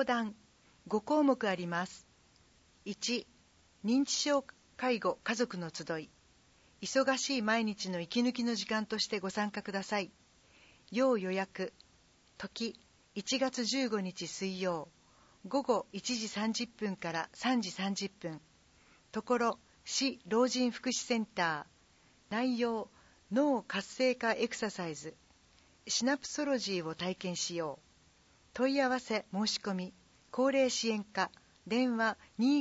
相談5項目あります。1、認知症介護家族の集い。忙しい毎日の息抜きの時間としてご参加ください。要予約。時、1月15日水曜、午後1時30分から3時30分。ところ、市老人福祉センター。内容、脳活性化エクササイズ。シナプソロジーを体験しよう。問い合わせ申し込み、高齢支援課、電話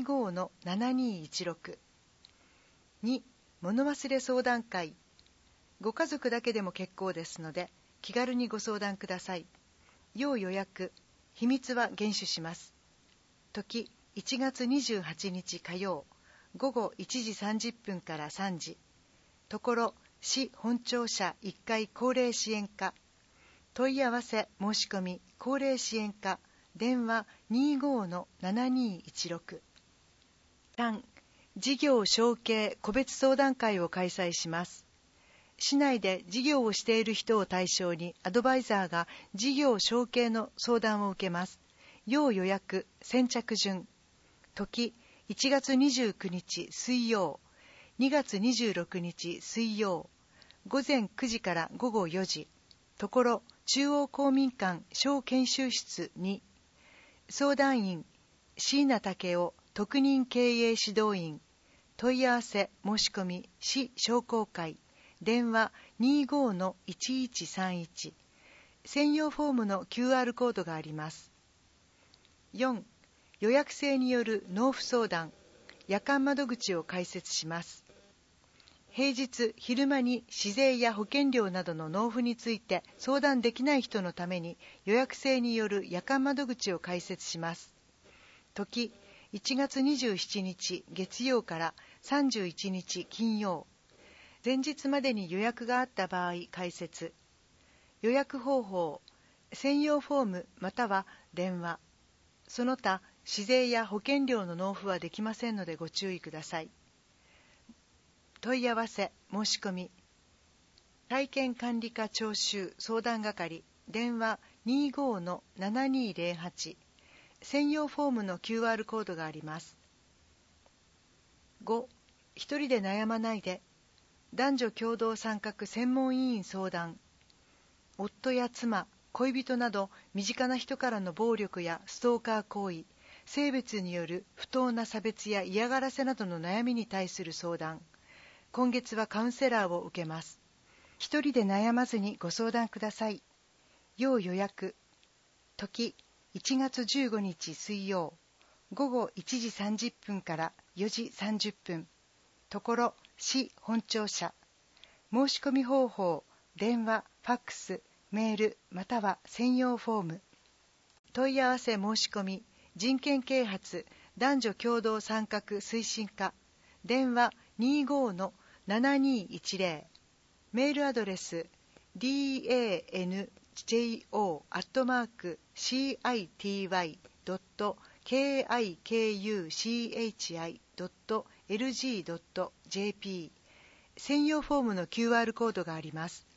25-7216。2、物忘れ相談会。ご家族だけでも結構ですので、気軽にご相談ください。要予約、秘密は厳守します。時、1月28日火曜、午後1時30分から3時。ところ、市本庁舎1階高齢支援課。問い合わせ申し込み、高齢支援課、電話 25-7216。3、事業承継個別相談会を開催します。市内で事業をしている人を対象にアドバイザーが事業承継の相談を受けます。要予約、先着順。時、1月29日水曜、2月26日水曜、午前9時から午後4時。ところ、中央公民館小研修室2。相談員、椎名武雄特任経営指導員。問い合わせ申し込み、市商工会。電話 25-1131。専用フォームの QR コードがあります。4、予約制による納付相談、夜間窓口を開設します。平日昼間に市税や保険料などの納付について相談できない人のために予約制による夜間窓口を開設します。時、1月27日月曜から31日金曜。前日までに予約があった場合開設。予約方法、専用フォームまたは電話。その他、市税や保険料の納付はできませんのでご注意ください。問い合わせ申し込み、体験管理課徴収相談係、電話 25-7208。専用フォームの QR コードがあります。5、一人で悩まないで。男女共同参画専門委員相談。夫や妻、恋人など身近な人からの暴力やストーカー行為、性別による不当な差別や嫌がらせなどの悩みに対する相談。今月はカウンセラーを受けます。一人で悩まずにご相談ください。要予約。時、1月15日水曜、午後1時30分から4時30分。ところ、市本庁舎。申し込み方法、電話、ファックス、メール、または専用フォーム。問い合わせ申し込み、人権啓発、男女共同参画推進課。電話 25-7210。メールアドレス danjo.city.kikuchi.lg.jp。専用フォームの QR コードがあります。